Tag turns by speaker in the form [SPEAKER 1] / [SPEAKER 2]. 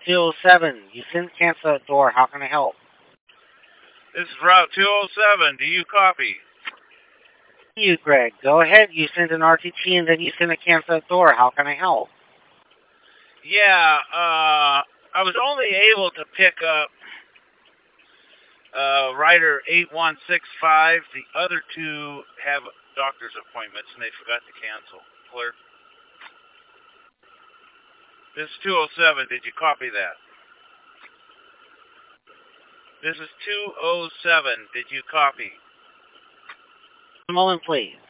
[SPEAKER 1] 207. You sent cancel at door. How can I help?
[SPEAKER 2] This is Route 207. Do you copy?
[SPEAKER 1] You, Greg. Go ahead. You sent an RTT and then you sent a cancel at door. How can I help?
[SPEAKER 2] Yeah, I was only able to pick up rider 8165. The other two have doctor's appointments and they forgot to cancel. Clear. This is 207. Did you copy that? This is 207. Did you copy?
[SPEAKER 1] A moment, please.